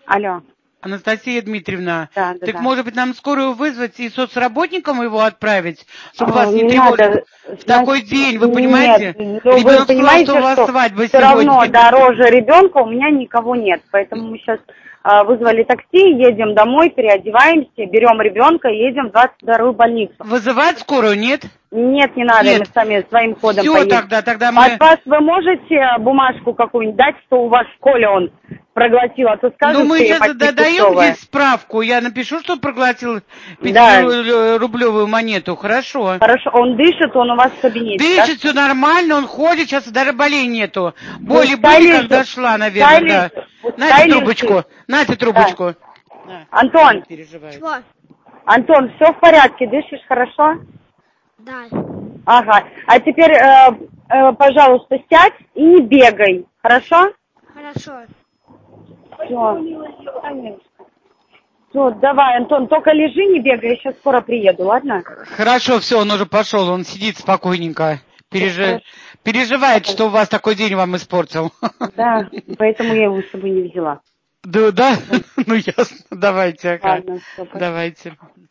Алло. Анастасия Дмитриевна, Да, так да. может быть нам скорую вызвать и соцработникам его отправить, чтобы вас не тревожить надо, в такой день, вы Нет, понимаете? вы Ребенок сказал, понимаете, что у вас свадьба все равно сегодня. дороже ребенка у меня никого нет, поэтому мы сейчас вызвали такси, едем домой, переодеваемся, берем ребенка и едем в 22-ю больницу. Вызывать скорую, нет? Нет, не надо, Нет. мы сами своим ходом Все поедем. тогда мы... От вас вы можете бумажку какую-нибудь дать, что у вас в школе он проглотил, а то скажут, Ну, мы что сейчас гепатит даем путевая. здесь справку. Я напишу, что проглотил Да. 5-рублевую монету. Хорошо. Хорошо, он дышит, он у вас в кабинете, Дышит, да? все нормально, он ходит, сейчас даже болей нету. Боли Пускай были, лежит, когда шла, пускай наверное, да. лежит, пускай Нате лежит. трубочку, нате Да. трубочку. На, Антон, переживает. Чего? Антон, все в порядке, дышишь хорошо? Да. Ага. А теперь, пожалуйста, сядь и не бегай, хорошо? Хорошо. Все. Все, давай, Антон, только лежи, не бегай, я сейчас скоро приеду, ладно? Хорошо, все, он уже пошел, он сидит спокойненько. Переживает, что у вас такой день вам испортил. Да, поэтому я его с собой не взяла. Да? Ну ясно, давайте, ага. Ладно, все, Давайте.